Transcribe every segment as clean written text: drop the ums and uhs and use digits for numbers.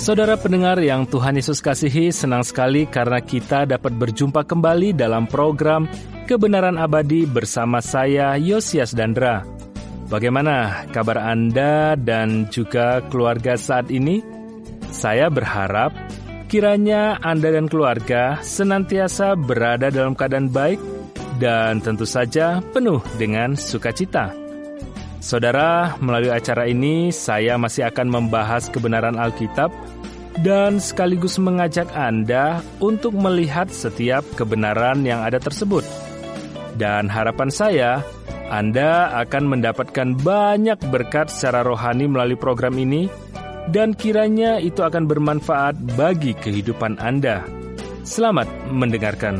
Saudara pendengar yang Tuhan Yesus kasihi, senang sekali karena kita dapat berjumpa kembali dalam program Kebenaran Abadi bersama saya, Yosias Dandra. Bagaimana kabar Anda dan juga keluarga saat ini? Saya berharap kiranya Anda dan keluarga senantiasa berada dalam keadaan baik dan tentu saja penuh dengan sukacita. Saudara, melalui acara ini saya masih akan membahas kebenaran Alkitab dan sekaligus mengajak Anda untuk melihat setiap kebenaran yang ada tersebut. Dan harapan saya, Anda akan mendapatkan banyak berkat secara rohani melalui program ini dan kiranya itu akan bermanfaat bagi kehidupan Anda. Selamat mendengarkan.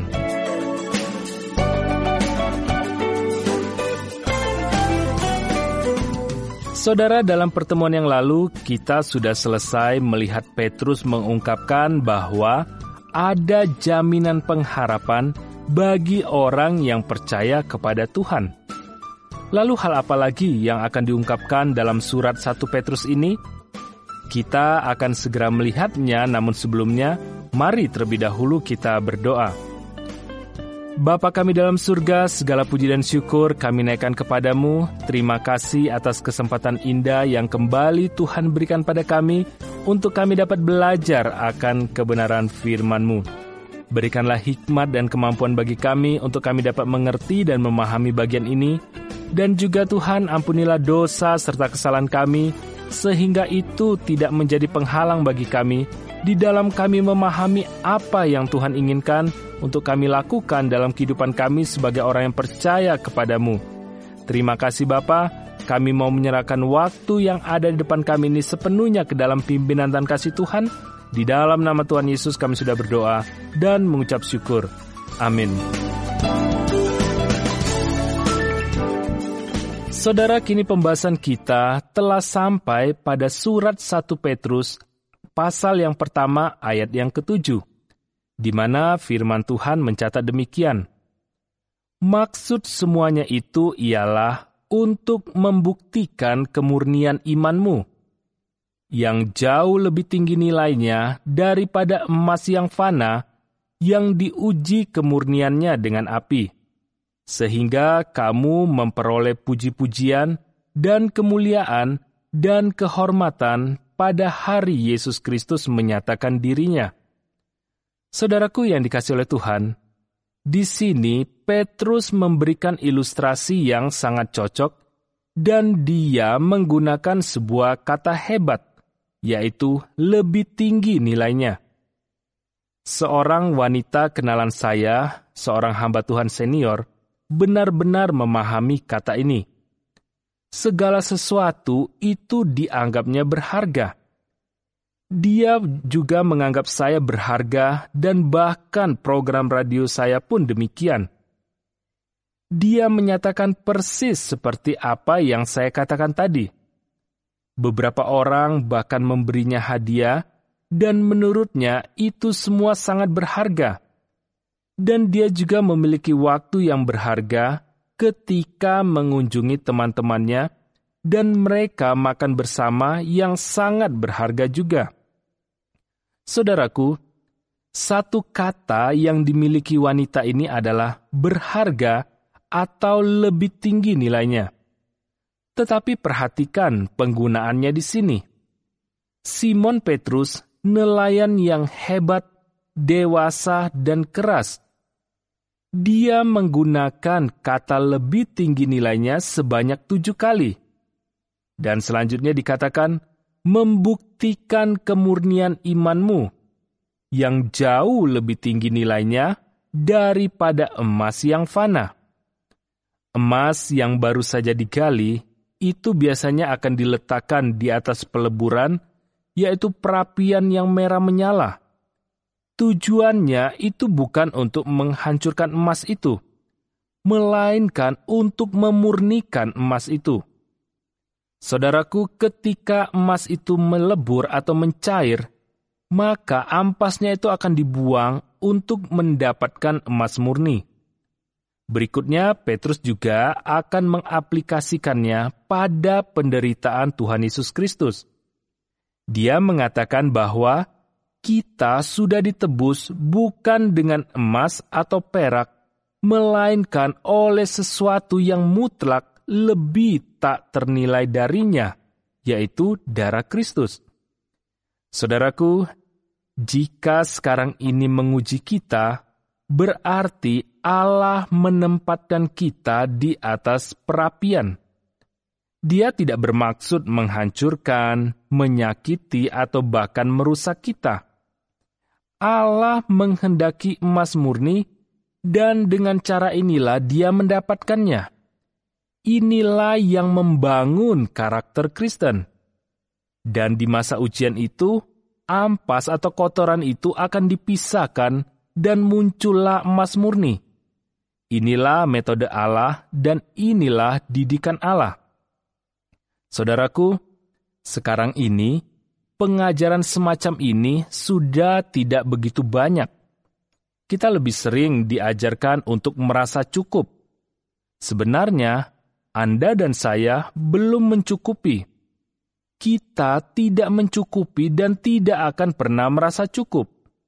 Saudara, dalam pertemuan yang lalu, kita sudah selesai melihat Petrus mengungkapkan bahwa ada jaminan pengharapan bagi orang yang percaya kepada Tuhan. Lalu hal apa lagi yang akan diungkapkan dalam surat 1 Petrus ini? Kita akan segera melihatnya, namun sebelumnya, mari terlebih dahulu kita berdoa. Bapa kami dalam surga, segala puji dan syukur kami naikkan kepadamu. Terima kasih atas kesempatan indah yang kembali Tuhan berikan pada kami untuk kami dapat belajar akan kebenaran firman-Mu. Berikanlah hikmat dan kemampuan bagi kami untuk kami dapat mengerti dan memahami bagian ini. Dan juga Tuhan, ampunilah dosa serta kesalahan kami, sehingga itu tidak menjadi penghalang bagi kami di dalam kami memahami apa yang Tuhan inginkan untuk kami lakukan dalam kehidupan kami sebagai orang yang percaya kepadamu. Terima kasih Bapa, kami mau menyerahkan waktu yang ada di depan kami ini sepenuhnya ke dalam pimpinan dan kasih Tuhan. Di dalam nama Tuhan Yesus kami sudah berdoa dan mengucap syukur. Amin. Saudara, kini pembahasan kita telah sampai pada surat 1 Petrus, pasal yang pertama ayat yang ke-7. Di mana firman Tuhan mencatat demikian. Maksud semuanya itu ialah untuk membuktikan kemurnian imanmu, yang jauh lebih tinggi nilainya daripada emas yang fana, yang diuji kemurniannya dengan api, sehingga kamu memperoleh puji-pujian dan kemuliaan dan kehormatan pada hari Yesus Kristus menyatakan dirinya. Saudaraku yang dikasihi oleh Tuhan, di sini Petrus memberikan ilustrasi yang sangat cocok dan dia menggunakan sebuah kata hebat, yaitu lebih tinggi nilainya. Seorang wanita kenalan saya, seorang hamba Tuhan senior, benar-benar memahami kata ini. Segala sesuatu itu dianggapnya berharga. Dia juga menganggap saya berharga dan bahkan program radio saya pun demikian. Dia menyatakan persis seperti apa yang saya katakan tadi. Beberapa orang bahkan memberinya hadiah dan menurutnya itu semua sangat berharga. Dan dia juga memiliki waktu yang berharga ketika mengunjungi teman-temannya dan mereka makan bersama yang sangat berharga juga. Saudaraku, satu kata yang dimiliki wanita ini adalah berharga atau lebih tinggi nilainya. Tetapi perhatikan penggunaannya di sini. Simon Petrus, nelayan yang hebat, dewasa, dan keras. Dia menggunakan kata lebih tinggi nilainya sebanyak 7 kali. Dan selanjutnya dikatakan, membuktikan kemurnian imanmu, yang jauh lebih tinggi nilainya daripada emas yang fana. Emas yang baru saja digali, itu biasanya akan diletakkan di atas peleburan, yaitu perapian yang merah menyala. Tujuannya itu bukan untuk menghancurkan emas itu, melainkan untuk memurnikan emas itu. Saudaraku, ketika emas itu melebur atau mencair, maka ampasnya itu akan dibuang untuk mendapatkan emas murni. Berikutnya, Petrus juga akan mengaplikasikannya pada penderitaan Tuhan Yesus Kristus. Dia mengatakan bahwa kita sudah ditebus bukan dengan emas atau perak, melainkan oleh sesuatu yang mutlak lebih tak ternilai darinya, yaitu darah Kristus. Saudaraku, jika sekarang ini menguji kita, berarti Allah menempatkan kita di atas perapian. Dia tidak bermaksud menghancurkan, menyakiti, atau bahkan merusak kita. Allah menghendaki emas murni, dan dengan cara inilah Dia mendapatkannya. Inilah yang membangun karakter Kristen. Dan di masa ujian itu, ampas atau kotoran itu akan dipisahkan dan muncullah emas murni. Inilah metode Allah dan inilah didikan Allah. Saudaraku, sekarang ini pengajaran semacam ini sudah tidak begitu banyak. Kita lebih sering diajarkan untuk merasa cukup. Sebenarnya, Anda dan saya belum mencukupi. Kita tidak mencukupi dan tidak akan pernah merasa cukup.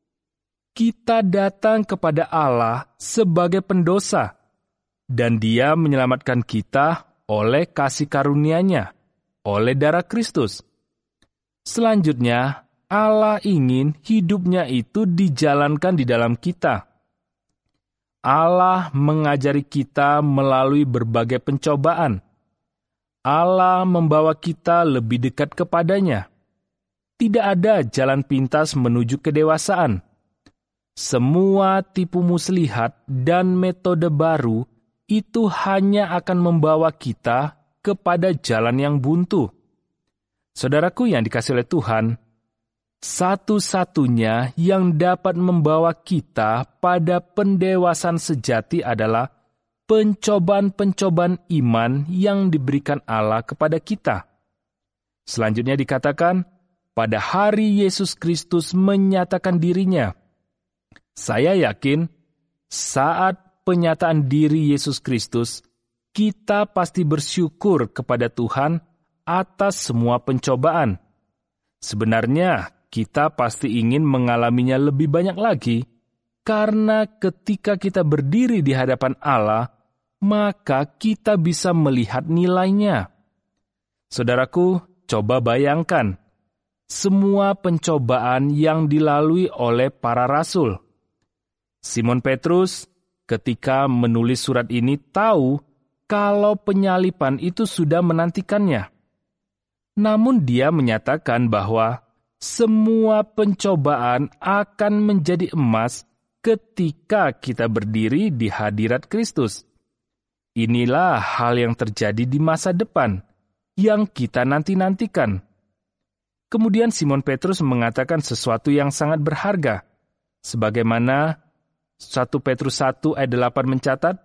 Kita datang kepada Allah sebagai pendosa, dan Dia menyelamatkan kita oleh kasih karunia-Nya, oleh darah Kristus. Selanjutnya, Allah ingin hidupnya itu dijalankan di dalam kita. Allah mengajari kita melalui berbagai pencobaan. Allah membawa kita lebih dekat kepadanya. Tidak ada jalan pintas menuju kedewasaan. Semua tipu muslihat dan metode baru itu hanya akan membawa kita kepada jalan yang buntu. Saudaraku yang dikasihi oleh Tuhan, satu-satunya yang dapat membawa kita pada pendewasaan sejati adalah pencobaan-pencobaan iman yang diberikan Allah kepada kita. Selanjutnya dikatakan, pada hari Yesus Kristus menyatakan dirinya. Saya yakin, saat penyataan diri Yesus Kristus, kita pasti bersyukur kepada Tuhan atas semua pencobaan. Sebenarnya, kita pasti ingin mengalaminya lebih banyak lagi, karena ketika kita berdiri di hadapan Allah, maka kita bisa melihat nilainya. Saudaraku, coba bayangkan, semua pencobaan yang dilalui oleh para rasul. Simon Petrus, ketika menulis surat ini, tahu kalau penyalipan itu sudah menantikannya. Namun dia menyatakan bahwa semua pencobaan akan menjadi emas ketika kita berdiri di hadirat Kristus. Inilah hal yang terjadi di masa depan, yang kita nanti-nantikan. Kemudian Simon Petrus mengatakan sesuatu yang sangat berharga, sebagaimana 1 Petrus 1 ayat 8 mencatat,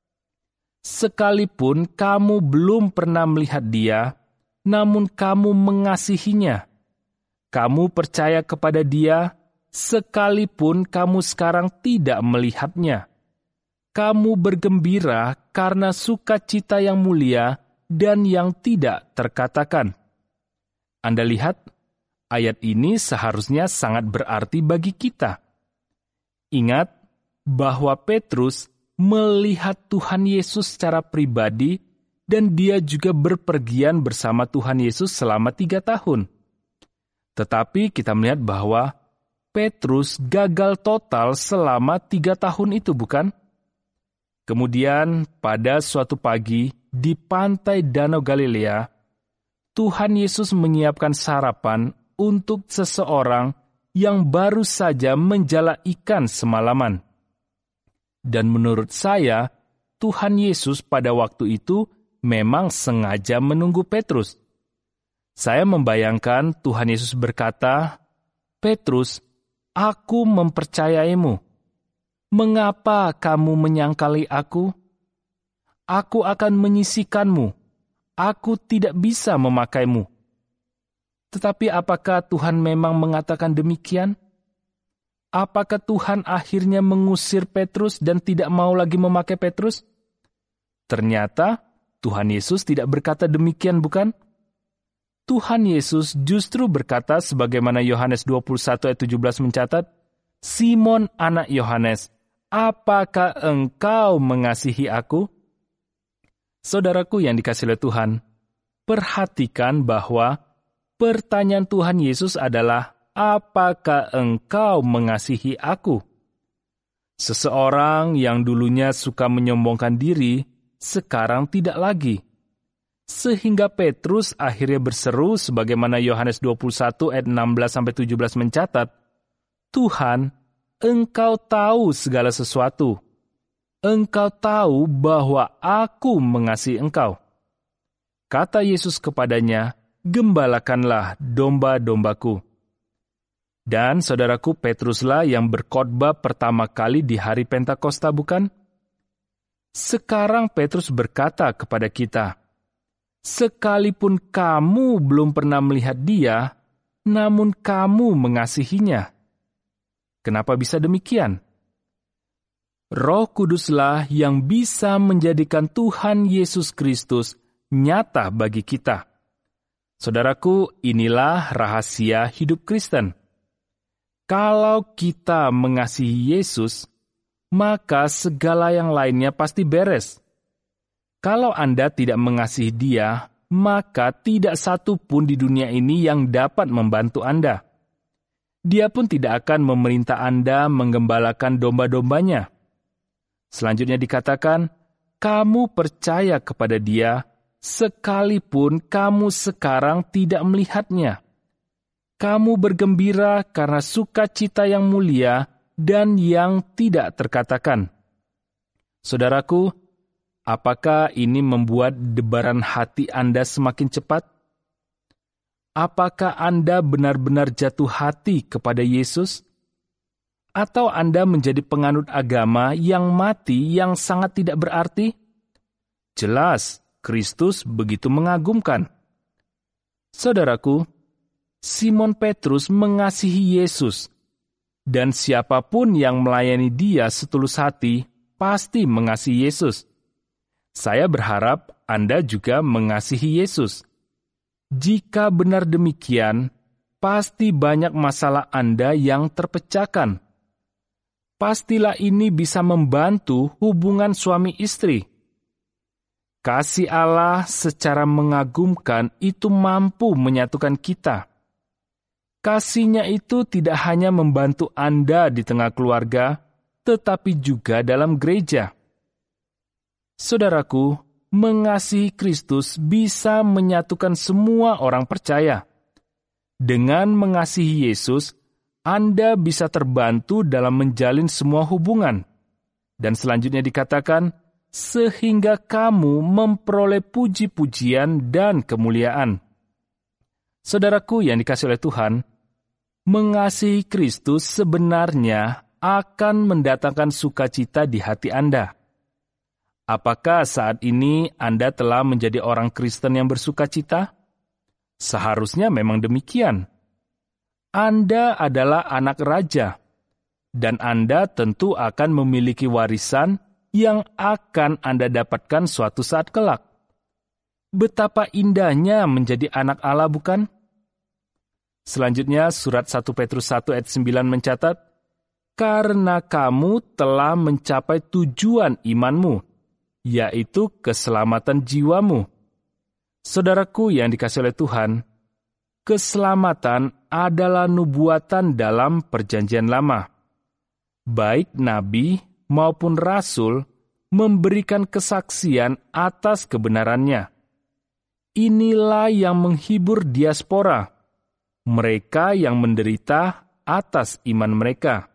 sekalipun kamu belum pernah melihat Dia, namun kamu mengasihinya. Kamu percaya kepada Dia, sekalipun kamu sekarang tidak melihatnya. Kamu bergembira karena sukacita yang mulia dan yang tidak terkatakan. Anda lihat, ayat ini seharusnya sangat berarti bagi kita. Ingat bahwa Petrus melihat Tuhan Yesus secara pribadi dan dia juga berpergian bersama Tuhan Yesus selama 3 tahun. Tetapi kita melihat bahwa Petrus gagal total selama 3 tahun itu, bukan? Kemudian pada suatu pagi di pantai Danau Galilea, Tuhan Yesus menyiapkan sarapan untuk seseorang yang baru saja menjala ikan semalaman. Dan menurut saya, Tuhan Yesus pada waktu itu memang sengaja menunggu Petrus. Saya membayangkan Tuhan Yesus berkata, "Petrus, aku mempercayaimu. Mengapa kamu menyangkali aku? Aku akan menyisihkanmu. Aku tidak bisa memakaimu." Tetapi apakah Tuhan memang mengatakan demikian? Apakah Tuhan akhirnya mengusir Petrus dan tidak mau lagi memakai Petrus? Ternyata Tuhan Yesus tidak berkata demikian, bukan? Tuhan Yesus justru berkata sebagaimana Yohanes 21 ayat 17 mencatat, "Simon anak Yohanes, apakah engkau mengasihi aku?" Saudaraku yang dikasihi oleh Tuhan, perhatikan bahwa pertanyaan Tuhan Yesus adalah, "Apakah engkau mengasihi aku?" Seseorang yang dulunya suka menyombongkan diri, sekarang tidak lagi. Sehingga Petrus akhirnya berseru sebagaimana Yohanes 21 ayat 16-17 mencatat, "Tuhan, Engkau tahu segala sesuatu. Engkau tahu bahwa aku mengasihi Engkau." Kata Yesus kepadanya, "Gembalakanlah domba-dombaku." Dan saudaraku, Petruslah yang berkhotbah pertama kali di hari Pentakosta, bukan? Sekarang Petrus berkata kepada kita, "Sekalipun kamu belum pernah melihat Dia, namun kamu mengasihinya." Kenapa bisa demikian? Roh Kuduslah yang bisa menjadikan Tuhan Yesus Kristus nyata bagi kita. Saudaraku, inilah rahasia hidup Kristen. Kalau kita mengasihi Yesus, maka segala yang lainnya pasti beres. Kalau Anda tidak mengasihi Dia, maka tidak satu pun di dunia ini yang dapat membantu Anda. Dia pun tidak akan memerintah Anda menggembalakan domba-dombanya. Selanjutnya dikatakan, kamu percaya kepada Dia, sekalipun kamu sekarang tidak melihatnya. Kamu bergembira karena sukacita yang mulia dan yang tidak terkatakan. Saudaraku, apakah ini membuat debaran hati Anda semakin cepat? Apakah Anda benar-benar jatuh hati kepada Yesus? Atau Anda menjadi penganut agama yang mati yang sangat tidak berarti? Jelas, Kristus begitu mengagumkan. Saudaraku, Simon Petrus mengasihi Yesus, dan siapapun yang melayani Dia setulus hati pasti mengasihi Yesus. Saya berharap Anda juga mengasihi Yesus. Jika benar demikian, pasti banyak masalah Anda yang terpecahkan. Pastilah ini bisa membantu hubungan suami istri. Kasih Allah secara mengagumkan itu mampu menyatukan kita. Kasih-Nya itu tidak hanya membantu Anda di tengah keluarga, tetapi juga dalam gereja. Saudaraku, mengasihi Kristus bisa menyatukan semua orang percaya. Dengan mengasihi Yesus, Anda bisa terbantu dalam menjalin semua hubungan. Dan selanjutnya dikatakan, sehingga kamu memperoleh puji-pujian dan kemuliaan. Saudaraku yang dikasihi oleh Tuhan, mengasihi Kristus sebenarnya akan mendatangkan sukacita di hati Anda. Apakah saat ini Anda telah menjadi orang Kristen yang bersukacita? Seharusnya memang demikian. Anda adalah anak raja, dan Anda tentu akan memiliki warisan yang akan Anda dapatkan suatu saat kelak. Betapa indahnya menjadi anak Allah, bukan? Selanjutnya, surat 1 Petrus 1 ayat 9 mencatat, "Karena kamu telah mencapai tujuan imanmu, yaitu keselamatan jiwamu." Saudaraku yang dikasihi oleh Tuhan, keselamatan adalah nubuatan dalam Perjanjian Lama. Baik nabi maupun rasul memberikan kesaksian atas kebenarannya. Inilah yang menghibur diaspora, mereka yang menderita atas iman mereka.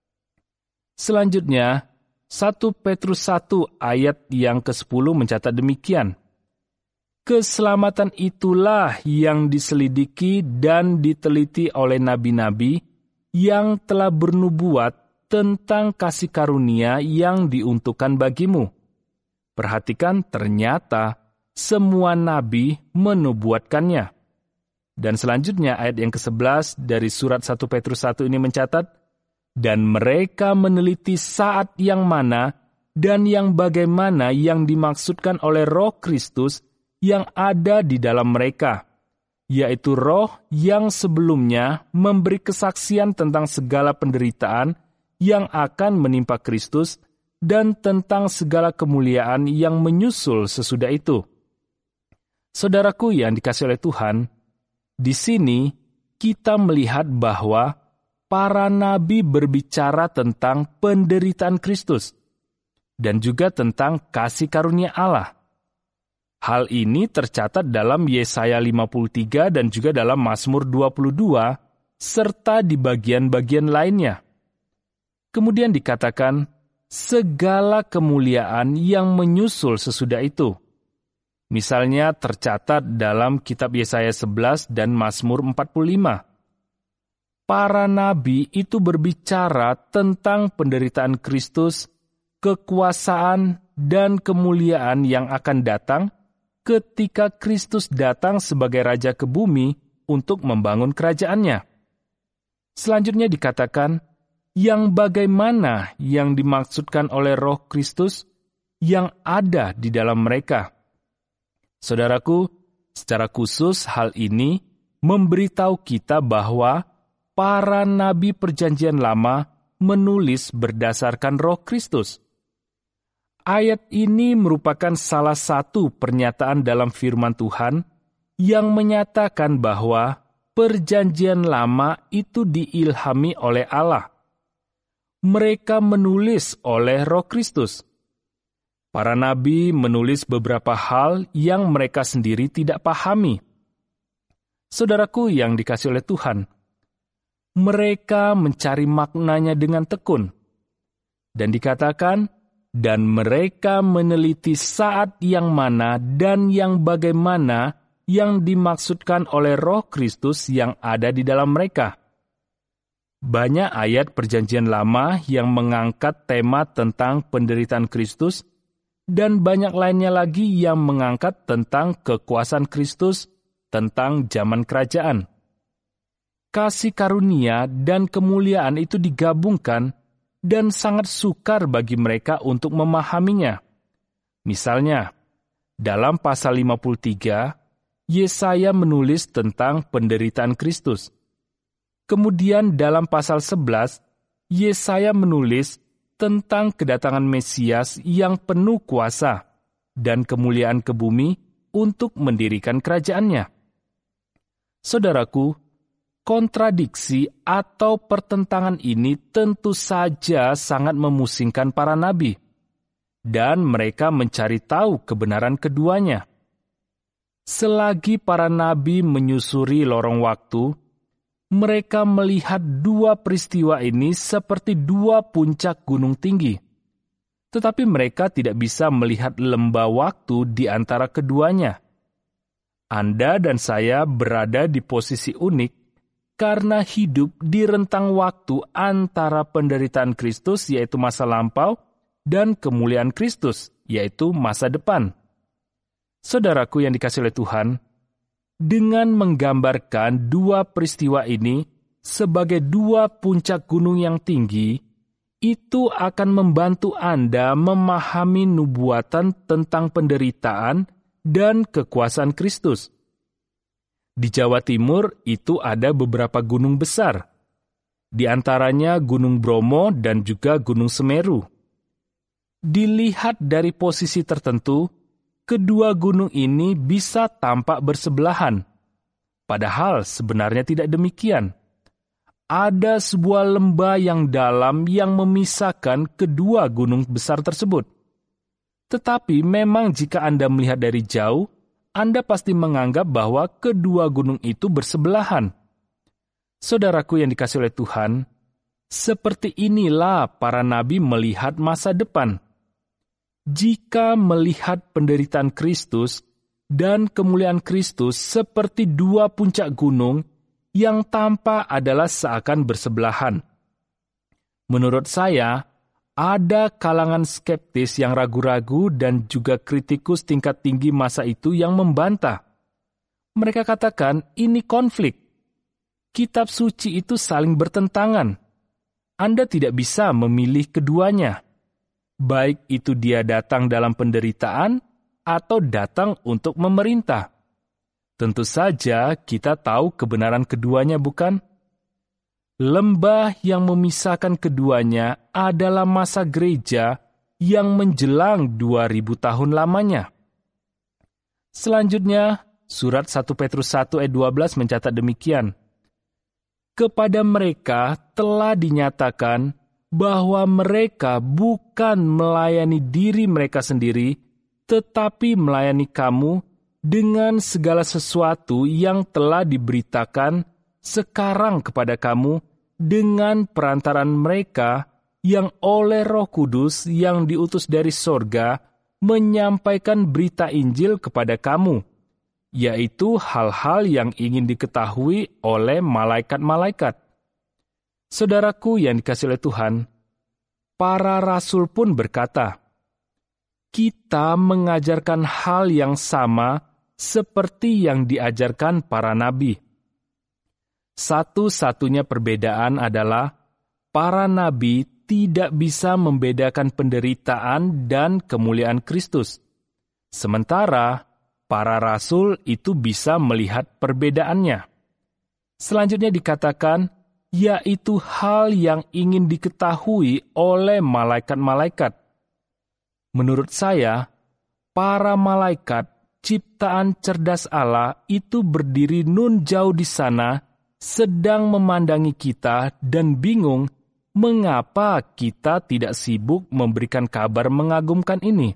Selanjutnya, 1 Petrus 1 ayat yang ke-10 mencatat demikian. Keselamatan itulah yang diselidiki dan diteliti oleh nabi-nabi yang telah bernubuat tentang kasih karunia yang diuntukkan bagimu. Perhatikan, ternyata semua nabi menubuatkannya. Dan selanjutnya ayat yang ke-11 dari surat 1 Petrus 1 ini mencatat, dan mereka meneliti saat yang mana dan yang bagaimana yang dimaksudkan oleh Roh Kristus yang ada di dalam mereka, yaitu Roh yang sebelumnya memberi kesaksian tentang segala penderitaan yang akan menimpa Kristus dan tentang segala kemuliaan yang menyusul sesudah itu. Saudaraku yang dikasihi oleh Tuhan, di sini kita melihat bahwa para nabi berbicara tentang penderitaan Kristus dan juga tentang kasih karunia Allah. Hal ini tercatat dalam Yesaya 53 dan juga dalam Mazmur 22, serta di bagian-bagian lainnya. Kemudian dikatakan, segala kemuliaan yang menyusul sesudah itu. Misalnya tercatat dalam kitab Yesaya 11 dan Mazmur 45. Para nabi itu berbicara tentang penderitaan Kristus, kekuasaan, dan kemuliaan yang akan datang ketika Kristus datang sebagai Raja ke bumi untuk membangun kerajaannya. Selanjutnya dikatakan, yang bagaimana yang dimaksudkan oleh Roh Kristus yang ada di dalam mereka. Saudaraku, secara khusus hal ini memberitahu kita bahwa para nabi Perjanjian Lama menulis berdasarkan Roh Kristus. Ayat ini merupakan salah satu pernyataan dalam firman Tuhan yang menyatakan bahwa Perjanjian Lama itu diilhami oleh Allah. Mereka menulis oleh Roh Kristus. Para nabi menulis beberapa hal yang mereka sendiri tidak pahami. Saudaraku yang dikasihi oleh Tuhan, mereka mencari maknanya dengan tekun. Dan dikatakan, dan mereka meneliti saat yang mana dan yang bagaimana yang dimaksudkan oleh Roh Kristus yang ada di dalam mereka. Banyak ayat Perjanjian Lama yang mengangkat tema tentang penderitaan Kristus, dan banyak lainnya lagi yang mengangkat tentang kekuasaan Kristus, tentang zaman kerajaan. Kasih karunia dan kemuliaan itu digabungkan dan sangat sukar bagi mereka untuk memahaminya. Misalnya, dalam pasal 53, Yesaya menulis tentang penderitaan Kristus. Kemudian dalam pasal 11, Yesaya menulis tentang kedatangan Mesias yang penuh kuasa dan kemuliaan ke bumi untuk mendirikan kerajaannya. Saudaraku, kontradiksi atau pertentangan ini tentu saja sangat memusingkan para nabi, dan mereka mencari tahu kebenaran keduanya. Selagi para nabi menyusuri lorong waktu, mereka melihat dua peristiwa ini seperti dua puncak gunung tinggi. Tetapi mereka tidak bisa melihat lembah waktu di antara keduanya. Anda dan saya berada di posisi unik karena hidup di rentang waktu antara penderitaan Kristus, yaitu masa lampau, dan kemuliaan Kristus, yaitu masa depan. Saudaraku yang dikasihi oleh Tuhan, dengan menggambarkan dua peristiwa ini sebagai dua puncak gunung yang tinggi, itu akan membantu Anda memahami nubuatan tentang penderitaan dan kekuasaan Kristus. Di Jawa Timur itu ada beberapa gunung besar, di antaranya Gunung Bromo dan juga Gunung Semeru. Dilihat dari posisi tertentu, kedua gunung ini bisa tampak bersebelahan, padahal sebenarnya tidak demikian. Ada sebuah lembah yang dalam yang memisahkan kedua gunung besar tersebut. Tetapi memang jika Anda melihat dari jauh, Anda pasti menganggap bahwa kedua gunung itu bersebelahan. Saudaraku yang dikasihi oleh Tuhan, seperti inilah para nabi melihat masa depan. Jika melihat penderitaan Kristus dan kemuliaan Kristus seperti dua puncak gunung yang tampak adalah seakan bersebelahan. Menurut saya, ada kalangan skeptis yang ragu-ragu dan juga kritikus tingkat tinggi masa itu yang membantah. Mereka katakan ini konflik. Kitab suci itu saling bertentangan. Anda tidak bisa memilih keduanya. Baik itu dia datang dalam penderitaan atau datang untuk memerintah. Tentu saja kita tahu kebenaran keduanya, bukan? Lembah yang memisahkan keduanya adalah masa gereja yang menjelang 2000 tahun lamanya. Selanjutnya, surat 1 Petrus 1 ayat 12 mencatat demikian. Kepada mereka telah dinyatakan bahwa mereka bukan melayani diri mereka sendiri, tetapi melayani kamu dengan segala sesuatu yang telah diberitakan sekarang kepada kamu dengan perantaran mereka yang oleh Roh Kudus yang diutus dari sorga menyampaikan berita Injil kepada kamu, yaitu hal-hal yang ingin diketahui oleh malaikat-malaikat. Saudaraku yang dikasihi oleh Tuhan, para rasul pun berkata, kita mengajarkan hal yang sama seperti yang diajarkan para nabi. Satu-satunya perbedaan adalah para nabi tidak bisa membedakan penderitaan dan kemuliaan Kristus. Sementara para rasul itu bisa melihat perbedaannya. Selanjutnya dikatakan, yaitu hal yang ingin diketahui oleh malaikat-malaikat. Menurut saya, para malaikat ciptaan cerdas Allah itu berdiri nun jauh di sana, sedang memandangi kita dan bingung mengapa kita tidak sibuk memberikan kabar mengagumkan ini.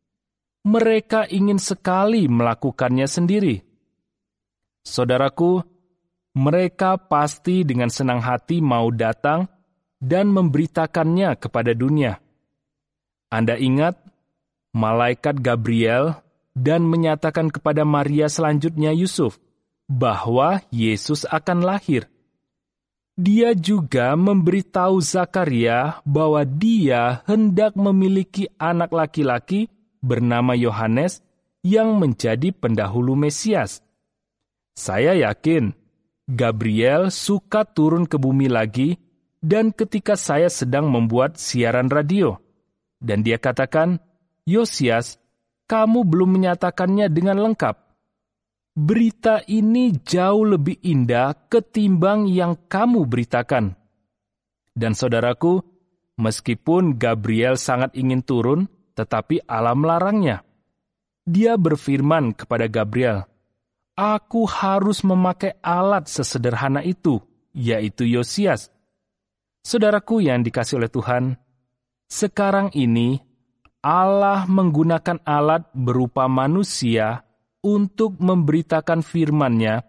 Mereka ingin sekali melakukannya sendiri. Saudaraku, mereka pasti dengan senang hati mau datang dan memberitakannya kepada dunia. Anda ingat, malaikat Gabriel dan menyatakan kepada Maria selanjutnya Yusuf, bahwa Yesus akan lahir. Dia juga memberitahu Zakaria bahwa dia hendak memiliki anak laki-laki bernama Yohanes yang menjadi pendahulu Mesias. Saya yakin Gabriel suka turun ke bumi lagi dan ketika saya sedang membuat siaran radio. Dan dia katakan, Yosias, kamu belum menyatakannya dengan lengkap. Berita ini jauh lebih indah ketimbang yang kamu beritakan. Dan saudaraku, meskipun Gabriel sangat ingin turun, tetapi Allah melarangnya. Dia berfirman kepada Gabriel, aku harus memakai alat sesederhana itu, yaitu Yosias. Saudaraku yang dikasihi oleh Tuhan, sekarang ini Allah menggunakan alat berupa manusia untuk memberitakan firman-Nya,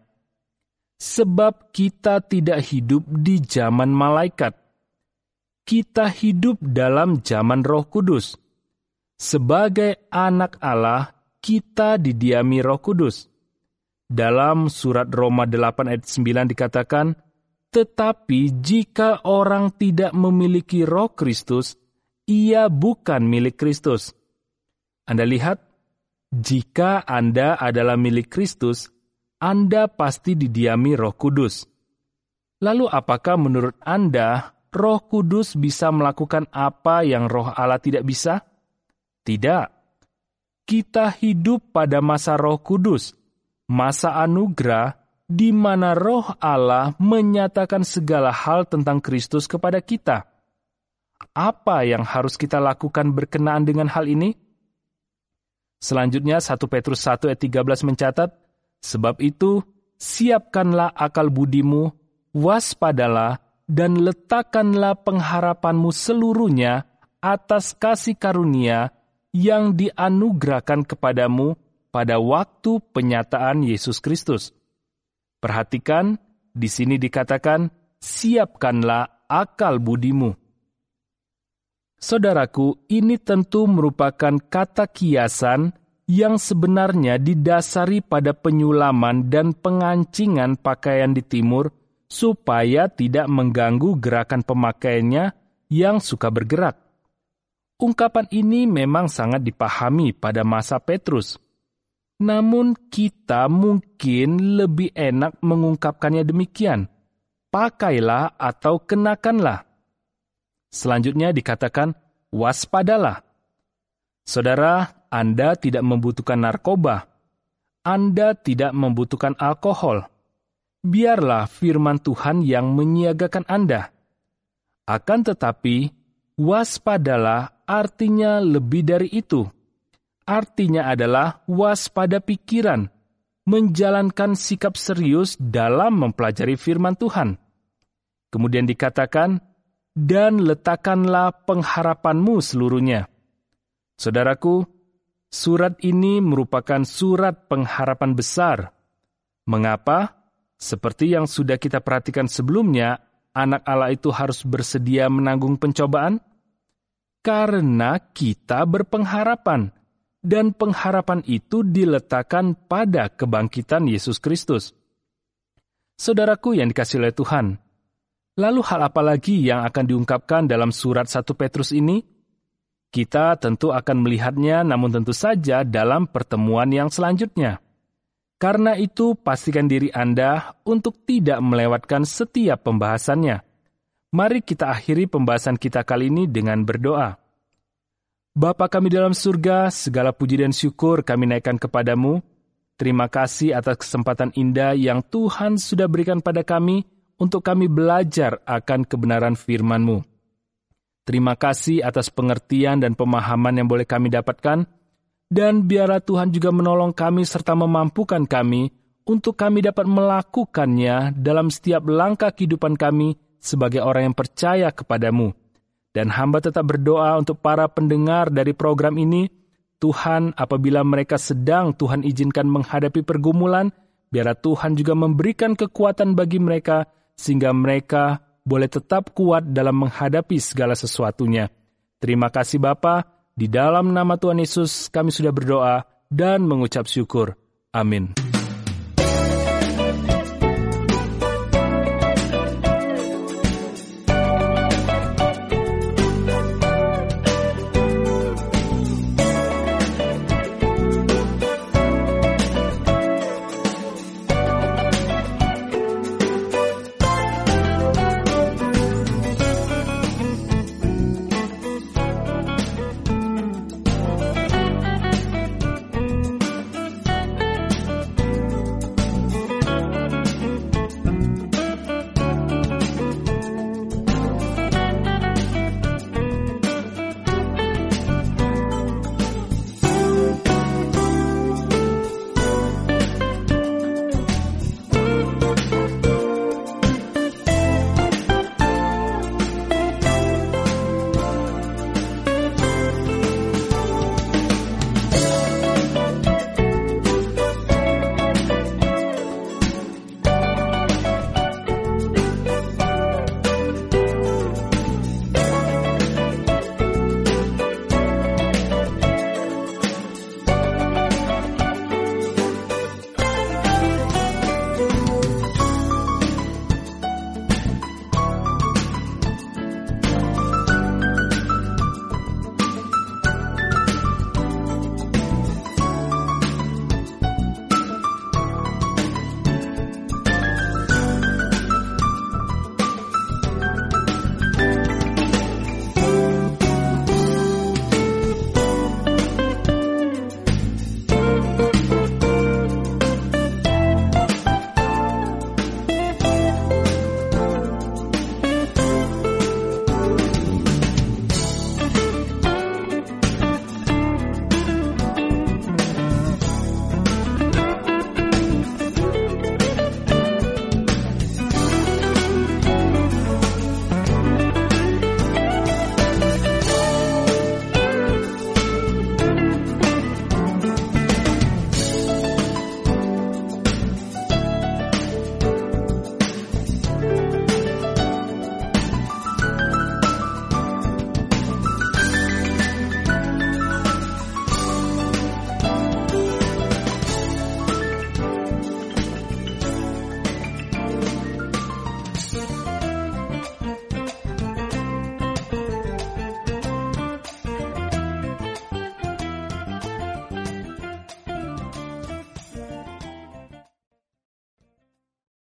sebab kita tidak hidup di zaman malaikat. Kita hidup dalam zaman Roh Kudus. Sebagai anak Allah, kita didiami Roh Kudus. Dalam surat Roma 8 ayat 9 dikatakan, tetapi jika orang tidak memiliki Roh Kristus, ia bukan milik Kristus. Anda lihat, jika Anda adalah milik Kristus, Anda pasti didiami Roh Kudus. Lalu apakah menurut Anda, Roh Kudus bisa melakukan apa yang Roh Allah tidak bisa? Tidak. Kita hidup pada masa Roh Kudus, masa anugerah, di mana Roh Allah menyatakan segala hal tentang Kristus kepada kita. Apa yang harus kita lakukan berkenaan dengan hal ini? Selanjutnya 1 Petrus 1 ayat 13 mencatat, sebab itu, siapkanlah akal budimu, waspadalah, dan letakkanlah pengharapanmu seluruhnya atas kasih karunia yang dianugerahkan kepadamu pada waktu penyataan Yesus Kristus. Perhatikan, di sini dikatakan, siapkanlah akal budimu. Saudaraku, ini tentu merupakan kata kiasan yang sebenarnya didasari pada penyulaman dan pengancingan pakaian di timur supaya tidak mengganggu gerakan pemakaiannya yang suka bergerak. Ungkapan ini memang sangat dipahami pada masa Petrus. Namun kita mungkin lebih enak mengungkapkannya demikian. Pakailah atau kenakanlah. Selanjutnya dikatakan, waspadalah. Saudara, Anda tidak membutuhkan narkoba. Anda tidak membutuhkan alkohol. Biarlah firman Tuhan yang menyiagakan Anda. Akan tetapi, waspadalah artinya lebih dari itu. Artinya adalah waspada pikiran, menjalankan sikap serius dalam mempelajari firman Tuhan. Kemudian dikatakan, dan letakkanlah pengharapanmu seluruhnya. Saudaraku, surat ini merupakan surat pengharapan besar. Mengapa? Seperti yang sudah kita perhatikan sebelumnya, anak Allah itu harus bersedia menanggung pencobaan? Karena kita berpengharapan, dan pengharapan itu diletakkan pada kebangkitan Yesus Kristus. Saudaraku yang dikasihi oleh Tuhan, lalu hal apa lagi yang akan diungkapkan dalam surat 1 Petrus ini? Kita tentu akan melihatnya, namun tentu saja dalam pertemuan yang selanjutnya. Karena itu, pastikan diri Anda untuk tidak melewatkan setiap pembahasannya. Mari kita akhiri pembahasan kita kali ini dengan berdoa. Bapa kami dalam surga, segala puji dan syukur kami naikkan kepadamu. Terima kasih atas kesempatan indah yang Tuhan sudah berikan pada kami untuk kami belajar akan kebenaran firman-Mu. Terima kasih atas pengertian dan pemahaman yang boleh kami dapatkan, dan biarlah Tuhan juga menolong kami serta memampukan kami untuk kami dapat melakukannya dalam setiap langkah kehidupan kami sebagai orang yang percaya kepadamu. Dan hamba tetap berdoa untuk para pendengar dari program ini, Tuhan, apabila mereka sedang Tuhan izinkan menghadapi pergumulan, biarlah Tuhan juga memberikan kekuatan bagi mereka, sehingga mereka boleh tetap kuat dalam menghadapi segala sesuatunya. Terima kasih Bapa. Di dalam nama Tuhan Yesus kami sudah berdoa dan mengucap syukur. Amin.